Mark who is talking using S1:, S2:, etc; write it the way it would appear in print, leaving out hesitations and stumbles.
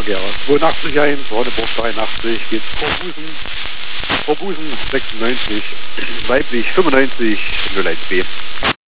S1: Verkehr. 82 1, Rodeburg 83, geht's Vorbusen 96, weiblich 95, 01B.